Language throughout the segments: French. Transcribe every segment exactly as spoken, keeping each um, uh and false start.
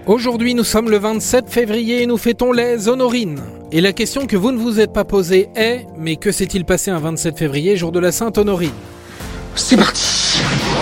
Aujourd'hui, nous sommes le vingt-sept février et nous fêtons les Honorines. Et la question que vous ne vous êtes pas posée est, mais que s'est-il passé un vingt-sept février, jour de la Sainte Honorine ? C'est parti.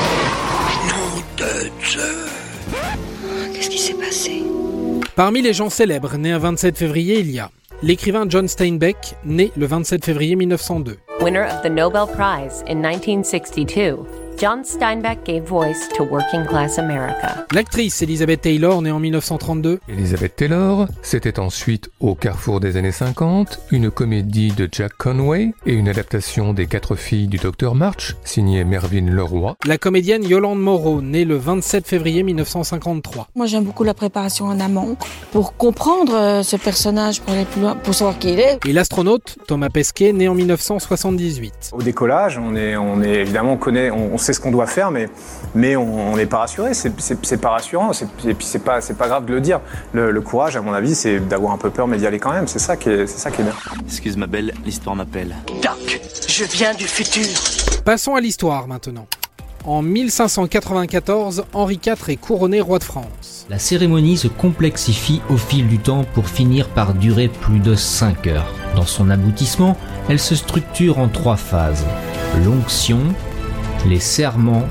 Nom de Dieu. Qu'est-ce qui s'est passé ? Parmi les gens célèbres nés un vingt-sept février, il y a l'écrivain John Steinbeck, né le vingt-sept février mille neuf cent deux. Winner of the Nobel Prize in nineteen sixty-two, John Steinbeck gave voice to working-class America. L'actrice Elizabeth Taylor, née en mille neuf cent trente-deux. Elizabeth Taylor, c'était ensuite au carrefour des années cinquante, une comédie de Jack Conway et une adaptation des Quatre filles du docteur March, signée Mervyn LeRoy. La comédienne Yolande Moreau, née le vingt-sept février mille neuf cent cinquante-trois. Moi, j'aime beaucoup la préparation en amont pour comprendre euh, ce personnage, pour aller plus loin, pour savoir qui il est. Et l'astronaute Thomas Pesquet, né en mille neuf cent soixante-dix-huit. Au décollage, on est, on est évidemment, on connaît, on, on sait ce qu'on doit faire, mais, mais on n'est pas rassuré. C'est, c'est, c'est pas rassurant. C'est, et puis c'est pas, c'est pas grave de le dire. Le, le courage, à mon avis, c'est d'avoir un peu peur, mais d'y aller quand même. C'est ça qui est, c'est ça qui est bien. Excuse ma belle, l'histoire m'appelle. Doc, je viens du futur. Passons à l'histoire maintenant. En mille cinq cent quatre-vingt-quatorze, Henri quatre est couronné roi de France. La cérémonie se complexifie au fil du temps pour finir par durer plus de cinq heures. Dans son aboutissement, elle se structure en trois phases. L'onction, les serments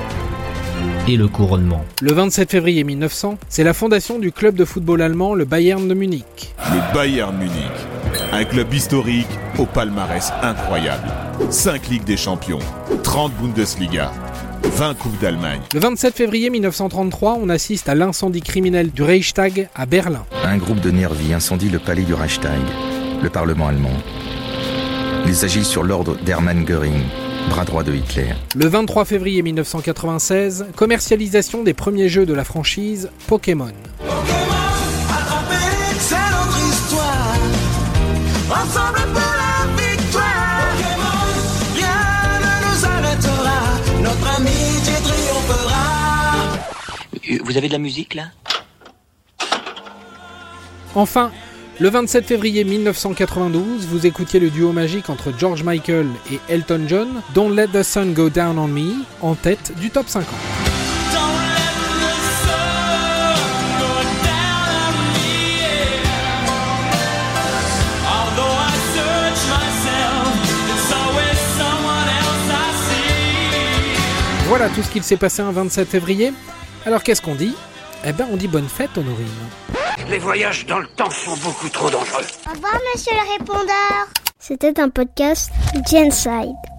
et le couronnement. Le vingt-sept février mille neuf cents, c'est la fondation du club de football allemand, le Bayern de Munich. Le Bayern Munich, un club historique au palmarès incroyable. cinq Ligues des Champions, trente Bundesliga, vingt Coupes d'Allemagne. Le vingt-sept février mille neuf cent trente-trois, on assiste à l'incendie criminel du Reichstag à Berlin. Un groupe de nervis incendie le palais du Reichstag, le Parlement allemand. Ils agissent sur l'ordre d'Hermann Göring, bras droit de Hitler. Le vingt-trois février mille neuf cent quatre-vingt-seize, commercialisation des premiers jeux de la franchise Pokémon. Pokémon, attrapez, c'est notre histoire. Ensemble pour la victoire. Pokémon, rien ne nous arrêtera. Notre amitié triomphera. Vous avez de la musique là ? Enfin, le vingt-sept février mille neuf cent quatre-vingt-douze, vous écoutiez le duo magique entre George Michael et Elton John, Don't Let the Sun Go Down on Me, en tête du top cinquante. Voilà tout ce qu'il s'est passé un vingt-sept février. Alors qu'est-ce qu'on dit ? Eh ben on dit bonne fête, Honorine. Les voyages dans le temps sont beaucoup trop dangereux. Au revoir, monsieur le répondeur. C'était un podcast Genside.